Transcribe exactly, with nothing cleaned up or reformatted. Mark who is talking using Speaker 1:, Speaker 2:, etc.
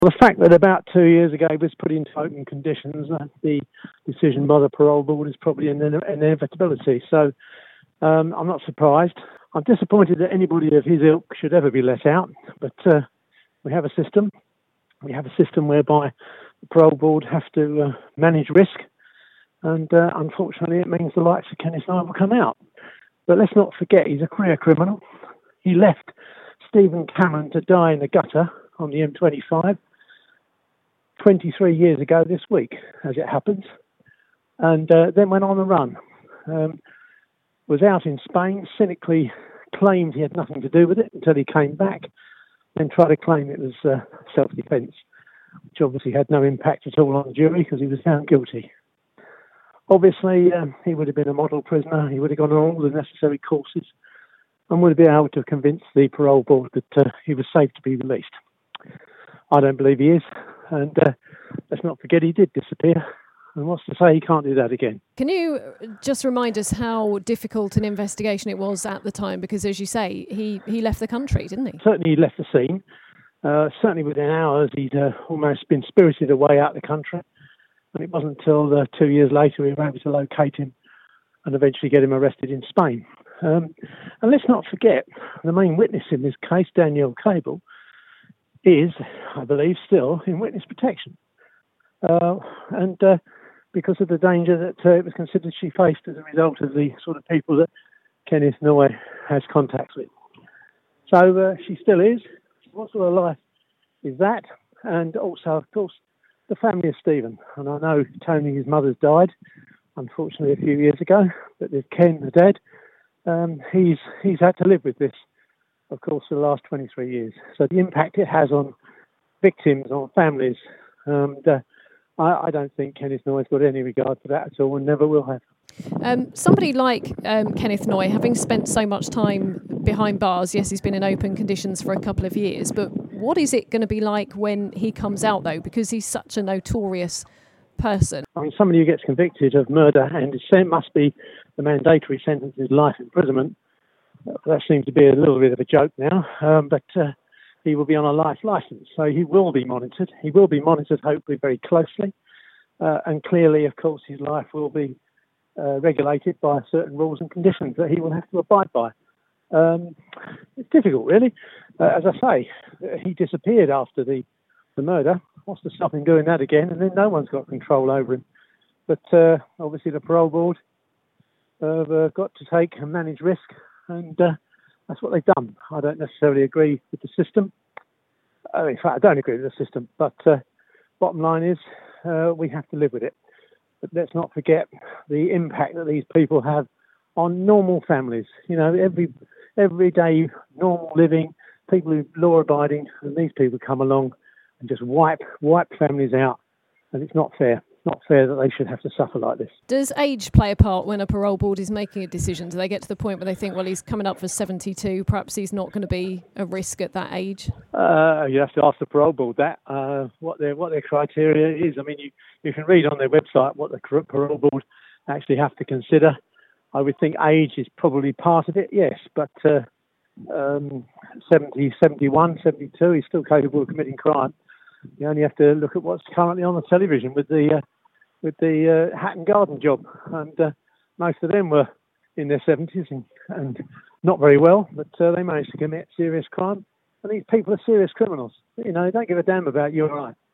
Speaker 1: The fact that about two years ago he was put into open conditions, uh, the decision by the parole board is probably an, an inevitability. So um, I'm not surprised. I'm disappointed that anybody of his ilk should ever be let out, but uh, we have a system. We have a system whereby the parole board have to uh, manage risk, and uh, unfortunately it means the likes of Kenneth Nye will come out. But let's not forget he's a career criminal. He left Stephen Cameron to die in the gutter on the M twenty-five twenty-three years ago this week, as it happens, and uh, then went on the run. Um, was out in Spain, cynically claimed he had nothing to do with it until he came back, then tried to claim it was uh, self-defence, which obviously had no impact at all on the jury because he was found guilty. Obviously, um, he would have been a model prisoner. He would have gone on all the necessary courses and would have been able to convince the parole board that uh, he was safe to be released. I don't believe he is. And uh, let's not forget he did disappear. And what's to say he can't do that again?
Speaker 2: Can you just remind us how difficult an investigation it was at the time? Because, as you say, he, he left the country, didn't he?
Speaker 1: Certainly he left the scene. Uh, certainly within hours he'd uh, almost been spirited away out of the country. And it wasn't until uh, two years later we were able to locate him and eventually get him arrested in Spain. Um, and let's not forget, the main witness in this case, Danielle Cable, is, I believe, still in witness protection. Uh, and uh, because of the danger that uh, it was considered she faced as a result of the sort of people that Kenneth Nye has contacts with. So uh, she still is. What sort of life is that? And also, of course, the family of Stephen. And I know Tony, his mother's died, unfortunately, a few years ago. But there's Ken, the dad. Um, he's he's had to live with this, of course, for the last twenty-three years. So the impact it has on victims, on families, um, the, I, I don't think Kenneth Nye's got any regard for that at all and never will have.
Speaker 2: Um, somebody like um, Kenneth Nye, having spent so much time behind bars, yes, he's been in open conditions for a couple of years, but what is it going to be like when he comes out, though, because he's such a notorious person?
Speaker 1: I mean, somebody who gets convicted of murder and it must be the mandatory sentence is life imprisonment. That seems to be a little bit of a joke now, um, but uh, he will be on a life licence, so he will be monitored. He will be monitored, hopefully, very closely, uh, and clearly, of course, his life will be uh, regulated by certain rules and conditions that he will have to abide by. Um, it's difficult, really. Uh, as I say, he disappeared after the, the murder. What's to stop him doing that again? And then no one's got control over him. But uh, obviously the parole board have uh, got to take and manage risk, and uh, that's what they've done. I don't necessarily agree with the system. Uh, in fact, I don't agree with the system. But uh, bottom line is uh, we have to live with it. But let's not forget the impact that these people have on normal families. You know, every everyday normal living, people who law abiding, and these people come along and just wipe wipe families out, and it's not fair. It's not fair that they should have to suffer like this.
Speaker 2: Does age play a part when a parole board is making a decision? Do they get to the point where they think, well, he's coming up for seventy-two, perhaps he's not going to be a risk at that age?
Speaker 1: Uh, you have to ask the parole board that, uh, what their what their criteria is. I mean, you, you can read on their website what the parole board actually have to consider. I would think age is probably part of it, yes, but uh, um, seventy, seventy-one, seventy-two, he's still capable of committing crime. You only have to look at what's currently on the television with the uh, with the uh, Hatton Garden job, and uh, most of them were in their seventies and, and not very well, but uh, they managed to commit serious crime. And these people are serious criminals. You know, they don't give a damn about you and I.